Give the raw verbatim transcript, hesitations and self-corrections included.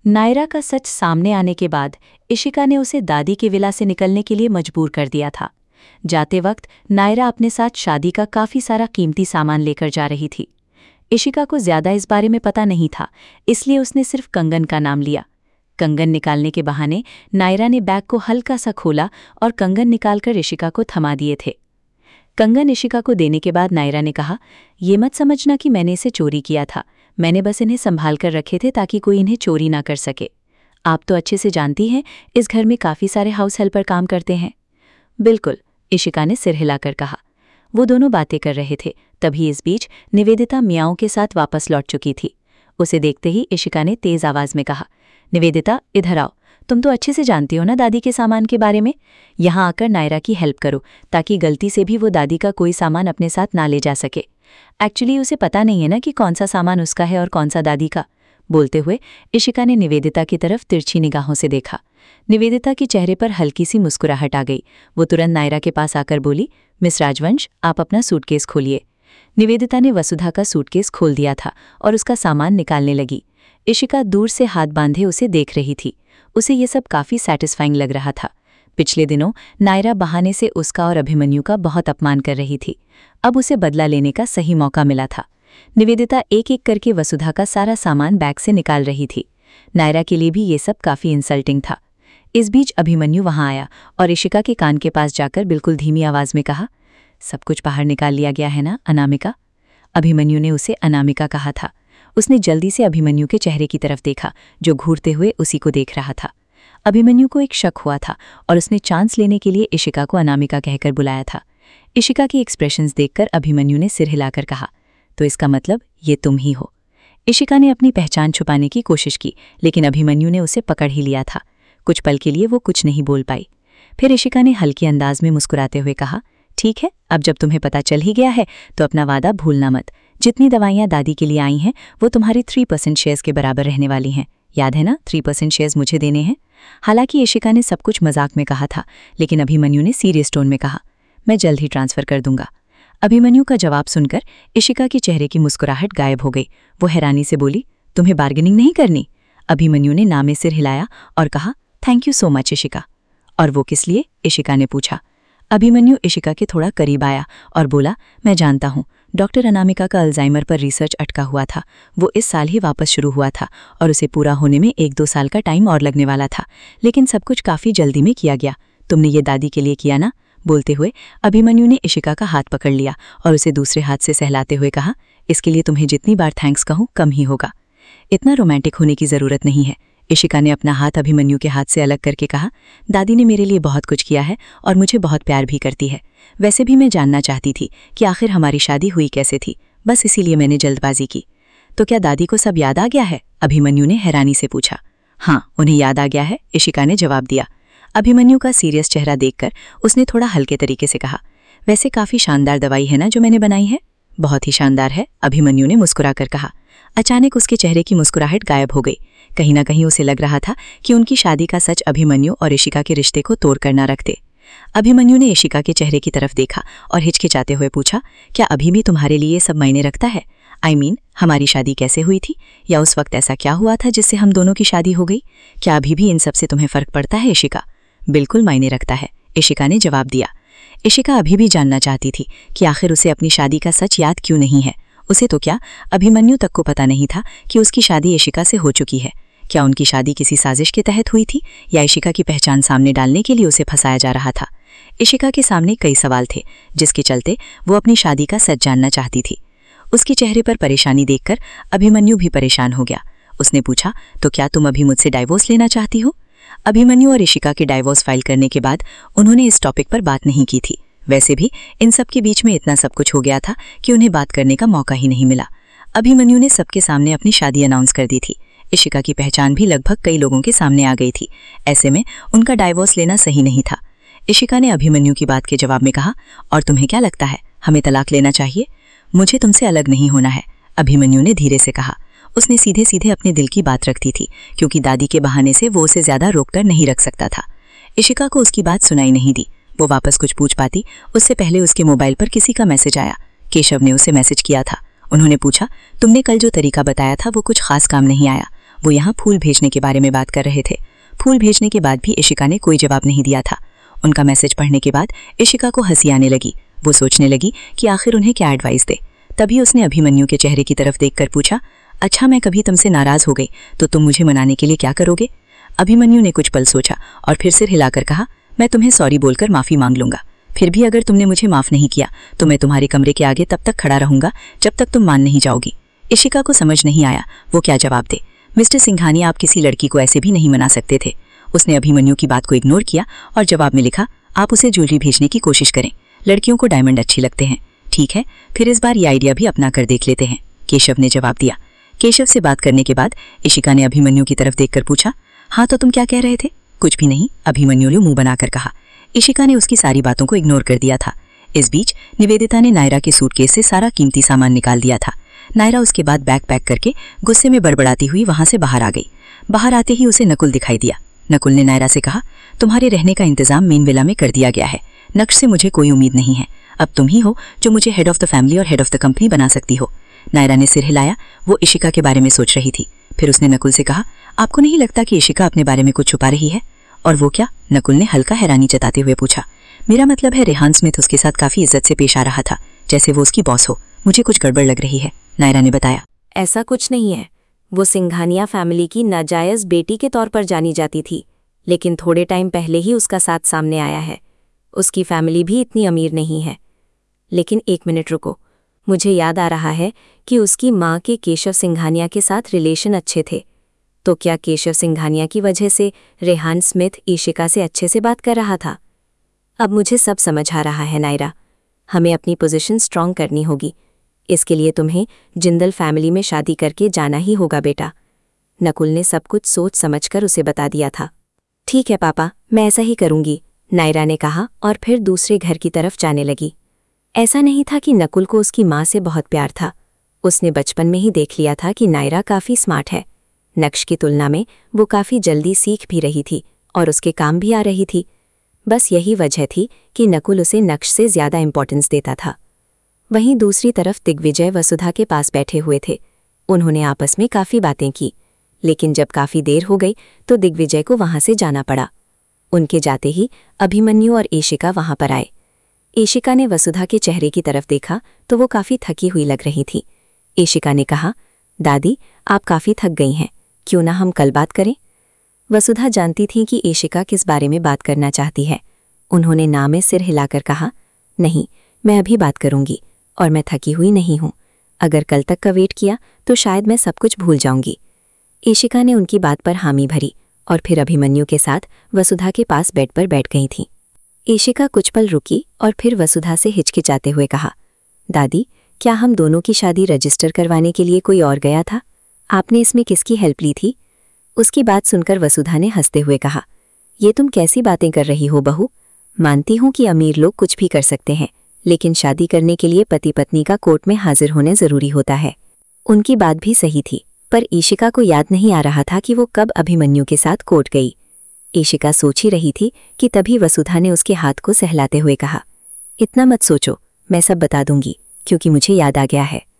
नायरा का सच सामने आने के बाद इशिका ने उसे दादी के विला से निकलने के लिए मजबूर कर दिया था। जाते वक्त नायरा अपने साथ शादी का काफी सारा कीमती सामान लेकर जा रही थी। इशिका को ज्यादा इस बारे में पता नहीं था, इसलिए उसने सिर्फ कंगन का नाम लिया। कंगन निकालने के बहाने नायरा ने बैग को हल्का सा खोला और कंगन निकालकर इशिका को थमा दिए थे। कंगन इशिका को देने के बाद नायरा ने कहा, ये मत समझना कि मैंने इसे चोरी किया था, मैंने बस इन्हें संभाल कर रखे थे ताकि कोई इन्हें चोरी ना कर सके। आप तो अच्छे से जानती हैं, इस घर में काफ़ी सारे हाउस हेल्पर काम करते हैं। बिल्कुल, इशिका ने सिर हिलाकर कहा। वो दोनों बातें कर रहे थे, तभी इस बीच निवेदिता मियाओं के साथ वापस लौट चुकी थी। उसे देखते ही इशिका ने तेज आवाज में कहा, निवेदिता इधर आओ, तुम तो अच्छे से जानती हो ना दादी के सामान के बारे में। यहाँ आकर नायरा की हेल्प करो ताकि गलती से भी वो दादी का कोई सामान अपने साथ ना ले जा सके। एक्चुअली उसे पता नहीं है ना कि कौन सा सामान उसका है और कौन सा दादी का। बोलते हुए इशिका ने निवेदिता की तरफ तिरछी निगाहों से देखा। निवेदिता के चेहरे पर हल्की सी मुस्कुराहट आ गई। वो तुरंत नायरा के पास आकर बोली, मिस राजवंश, आप अपना सूटकेस खोलिए। निवेदिता ने वसुधा का सूटकेस खोल दिया था और उसका सामान निकालने लगी। इशिका दूर से हाथ बांधे उसे देख रही थी। उसे ये सब काफ़ी सैटिस्फाइंग लग रहा था। पिछले दिनों नायरा बहाने से उसका और अभिमन्यु का बहुत अपमान कर रही थी। अब उसे बदला लेने का सही मौका मिला था। निवेदिता एक एक करके वसुधा का सारा सामान बैग से निकाल रही थी। नायरा के लिए भी ये सब काफ़ी इंसल्टिंग था। इस बीच अभिमन्यु वहां आया और इशिका के कान के पास जाकर बिल्कुल धीमी आवाज़ में कहा, सब कुछ बाहर निकाल लिया गया है ना अनामिका। अभिमन्यु ने उसे अनामिका कहा था। उसने जल्दी से अभिमन्यु के चेहरे की तरफ देखा, जो घूरते हुए उसी को देख रहा था। अभिमन्यु को एक शक हुआ था और उसने चांस लेने के लिए इशिका को अनामिका कहकर बुलाया था। इशिका की एक्सप्रेशंस देखकर अभिमन्यु ने सिर हिलाकर कहा, तो इसका मतलब ये तुम ही हो। इशिका ने अपनी पहचान छुपाने की कोशिश की, लेकिन अभिमन्यु ने उसे पकड़ ही लिया था। कुछ पल के लिए वो कुछ नहीं बोल पाई। फिर इशिका ने हल्के अंदाज में मुस्कुराते हुए कहा, ठीक है, अब जब तुम्हें पता चल ही गया है तो अपना वादा भूलना मत। जितनी दवाइयाँ दादी के लिए आई हैं वो तुम्हारी थ्री परसेंट शेयर्स के बराबर रहने वाली हैं। याद है ना, थ्री परसेंट शेयर्स मुझे देने हैं। हालांकि इशिका ने सब कुछ मजाक में कहा था, लेकिन अभिमन्यु ने सीरियस टोन में कहा, मैं जल्द ही ट्रांसफ़र कर दूंगा। अभिमन्यु का जवाब सुनकर इशिका के चेहरे की मुस्कुराहट गायब हो गई। वो हैरानी से बोली, तुम्हें बार्गेनिंग नहीं करनी? अभिमन्यु ने ना में सिर हिलाया और कहा, thank you so much Ishika. और वो किस लिए? इशिका ने पूछा। अभिमन्यु इशिका के थोड़ा करीब आया और बोला, मैं जानता हूँ, डॉक्टर अनामिका का अल्जाइमर पर रिसर्च अटका हुआ था। वो इस साल ही वापस शुरू हुआ था और उसे पूरा होने में एक दो साल का टाइम और लगने वाला था, लेकिन सब कुछ काफ़ी जल्दी में किया गया। तुमने ये दादी के लिए किया ना? बोलते हुए अभिमन्यु ने इशिका का हाथ पकड़ लिया और उसे दूसरे हाथ से सहलाते हुए कहा, इसके लिए तुम्हें जितनी बार थैंक्स कहूँ कम ही होगा। इतना रोमांटिक होने की ज़रूरत नहीं है। इशिका ने अपना हाथ अभिमन्यु के हाथ से अलग करके कहा, दादी ने मेरे लिए बहुत कुछ किया है और मुझे बहुत प्यार भी करती है। वैसे भी मैं जानना चाहती थी कि आखिर हमारी शादी हुई कैसे थी, बस इसीलिए मैंने जल्दबाजी की। तो क्या दादी को सब याद आ गया है? अभिमन्यु ने हैरानी से पूछा। हाँ, उन्हें याद आ गया है, इशिका ने जवाब दिया। अभिमन्यु का सीरियस चेहरा देखकर उसने थोड़ा हल्के तरीके से कहा, वैसे काफ़ी शानदार दवाई है ना जो मैंने बनाई है? बहुत ही शानदार है, अभिमन्यु ने मुस्कुराकर कहा। अचानक उसके चेहरे की मुस्कुराहट गायब हो गई। कहीं ना कहीं उसे लग रहा था कि उनकी शादी का सच अभिमन्यु और इशिका के रिश्ते को तोड़ कर ना रख दे। अभिमन्यु ने इशिका के चेहरे की तरफ देखा और हिचकिचाते हुए पूछा, क्या अभी भी तुम्हारे लिए सब मायने रखता है? आई मीन, हमारी शादी कैसे हुई थी, या उस वक्त ऐसा क्या हुआ था जिससे हम दोनों की शादी हो गई? क्या अभी भी इन सब से तुम्हें फर्क पड़ता है इशिका? बिल्कुल मायने रखता है, इशिका ने जवाब दिया। इशिका अभी भी जानना चाहती थी कि आखिर उसे अपनी शादी का सच याद क्यों नहीं है। उसे तो क्या, अभिमन्यु तक को पता नहीं था कि उसकी शादी इशिका से हो चुकी है। क्या उनकी शादी किसी साजिश के तहत हुई थी, या इशिका की पहचान सामने डालने के लिए उसे फंसाया जा रहा था? इशिका के सामने कई सवाल थे, जिसके चलते वो अपनी शादी का सच जानना चाहती थी। उसके चेहरे पर परेशानी देखकर अभिमन्यु भी परेशान हो गया। उसने पूछा, तो क्या तुम अभी मुझसे डाइवोर्स लेना चाहती हो? अभिमन्यु और इशिका के डाइवोर्स फाइल करने के बाद उन्होंने इस टॉपिक पर बात नहीं की थी। वैसे भी इन सब के बीच में इतना सब कुछ हो गया था कि उन्हें बात करने का मौका ही नहीं मिला। अभिमन्यु ने सबके सामने अपनी शादी अनाउंस कर दी थी। इशिका की पहचान भी लगभग कई लोगों के सामने आ गई थी। ऐसे में उनका डाइवोर्स लेना सही नहीं था। इशिका ने अभिमन्यु की बात के जवाब में कहा, और तुम्हें क्या लगता है, हमें तलाक लेना चाहिए? मुझे तुमसे अलग नहीं होना है, अभिमन्यु ने धीरे से कहा। उसने सीधे सीधे अपने दिल की बात रख दी थी, क्योंकि दादी के बहाने से वो उसे ज्यादा रोककर नहीं रख सकता था। इशिका को उसकी बात सुनाई नहीं दी। वो वापस कुछ पूछ पाती उससे पहले उसके मोबाइल पर किसी का मैसेज आया। केशव ने उसे मैसेज किया था। उन्होंने पूछा, तुमने कल जो तरीका बताया था वो कुछ खास काम नहीं आया। वो यहाँ फूल भेजने के बारे में बात कर रहे थे। फूल भेजने के बाद भी इशिका ने कोई जवाब नहीं दिया था। उनका मैसेज पढ़ने के बाद इशिका को हंसी आने लगी। वो सोचने लगी कि आखिर उन्हें क्या एडवाइस दे। तभी उसने अभिमन्यु के चेहरे की तरफ देखकर पूछा, अच्छा मैं कभी तुमसे नाराज हो गई तो तुम मुझे मनाने के लिए क्या करोगे? अभिमन्यु ने कुछ पल सोचा और फिर सिर हिलाकर कहा, मैं तुम्हें सॉरी बोलकर माफ़ी मांग लूंगा। फिर भी अगर तुमने मुझे माफ़ नहीं किया तो मैं तुम्हारे कमरे के आगे तब तक खड़ा रहूंगा जब तक तुम मान नहीं जाओगी। इशिका को समझ नहीं आया वो क्या जवाब दे। मिस्टर सिंघानिया, आप किसी लड़की को ऐसे भी नहीं मना सकते थे। उसने अभिमन्यु की बात को इग्नोर किया और जवाब में लिखा, आप उसे ज्वेलरी भेजने की कोशिश करें। लड़कियों को डायमंड अच्छे लगते हैं। ठीक है, फिर इस बार ये आइडिया भी अपना कर देख लेते हैं, केशव ने जवाब दिया। केशव से बात करने के बाद इशिका ने अभिमन्यु की तरफ देखकर पूछा, हाँ तो तुम क्या कह रहे थे? कुछ भी नहीं, अभिमन्यु ने मुंह बनाकर कहा। इशिका ने उसकी सारी बातों को इग्नोर कर दिया था। इस बीच निवेदिता ने नायरा के सूटकेस से सारा कीमती सामान निकाल दिया था। नायरा उसके बाद बैग पैक करके गुस्से में बड़बड़ाती हुई वहां से बाहर आ गई। बाहर आते ही उसे नकुल दिखाई दिया। नकुल ने नायरा से कहा, तुम्हारे रहने का इंतजाम मेन विला में कर दिया गया है। नक्श से मुझे कोई उम्मीद नहीं है। अब तुम ही हो जो मुझे हेड ऑफ द फैमिली और हेड ऑफ द कंपनी बना सकती हो। नायरा ने सिर हिलाया। वो इशिका के बारे में सोच रही थी। फिर उसने नकुल से कहा, आपको नहीं लगता कि इशिका अपने बारे में कुछ छुपा रही है? और वो क्या? नकुल ने हल्का हैरानी जताते हुए पूछा। मेरा मतलब है रेहान स्मिथ उसके साथ काफी इज्जत से पेश आ रहा था, जैसे वो उसकी बॉस हो। मुझे कुछ गड़बड़ लग रही है, नायरा ने बताया। ऐसा कुछ नहीं है। वो सिंघानिया फैमिली की नाजायज बेटी के तौर पर जानी जाती थी, लेकिन थोड़े टाइम पहले ही उसका साथ सामने आया है। उसकी फैमिली भी इतनी अमीर नहीं है। लेकिन एक मिनट रुको, मुझे याद आ रहा है कि उसकी माँ के केशव सिंघानिया के साथ रिलेशन अच्छे थे। तो क्या केशव सिंघानिया की वजह से रेहान स्मिथ इशिका से अच्छे से बात कर रहा था? अब मुझे सब समझ आ रहा है नायरा। हमें अपनी पोजीशन स्ट्रांग करनी होगी। इसके लिए तुम्हें जिंदल फैमिली में शादी करके जाना ही होगा बेटा। नकुल ने सब कुछ सोच समझकर उसे बता दिया था। ठीक है पापा, मैं ऐसा ही करूंगी, नायरा ने कहा और फिर दूसरे घर की तरफ जाने लगी। ऐसा नहीं था कि नकुल को उसकी माँ से बहुत प्यार था। उसने बचपन में ही देख लिया था कि नायरा काफ़ी स्मार्ट है। नक्श की तुलना में वो काफ़ी जल्दी सीख भी रही थी और उसके काम भी आ रही थी। बस यही वजह थी कि नकुल उसे नक्श से ज़्यादा इंपॉर्टेंस देता था। वहीं दूसरी तरफ दिग्विजय वसुधा के पास बैठे हुए थे। उन्होंने आपस में काफ़ी बातें की, लेकिन जब काफ़ी देर हो गई तो दिग्विजय को वहाँ से जाना पड़ा। उनके जाते ही अभिमन्यु और इशिका वहाँ पर आए। इशिका ने वसुधा के चेहरे की तरफ देखा तो वो काफ़ी थकी हुई लग रही थी। इशिका ने कहा, दादी आप काफ़ी थक गई हैं, क्यों ना हम कल बात करें? वसुधा जानती थी कि इशिका किस बारे में बात करना चाहती है। उन्होंने ना में सिर हिलाकर कहा, नहीं, मैं अभी बात करूंगी और मैं थकी हुई नहीं हूं। अगर कल तक का वेट किया तो शायद मैं सब कुछ भूल जाऊंगी। इशिका ने उनकी बात पर हामी भरी और फिर अभिमन्यु के साथ वसुधा के पास बेड पर बैठ गई थी। इशिका कुछ पल रुकी और फिर वसुधा से हिचकिचाते हुए कहा, दादी क्या हम दोनों की शादी रजिस्टर करवाने के लिए कोई और गया था? आपने इसमें किसकी हेल्प ली थी? उसकी बात सुनकर वसुधा ने हंसते हुए कहा, ये तुम कैसी बातें कर रही हो बहू? मानती हूं कि अमीर लोग कुछ भी कर सकते हैं, लेकिन शादी करने के लिए पति पत्नी का कोर्ट में हाजिर होने जरूरी होता है। उनकी बात भी सही थी, पर इशिका को याद नहीं आ रहा था कि वो कब अभिमन्यु के साथ कोर्ट गई। इशिका सोच ही रही थी कि तभी वसुधा ने उसके हाथ को सहलाते हुए कहा, इतना मत सोचो, मैं सब बता दूंगी, क्योंकि मुझे याद आ गया है।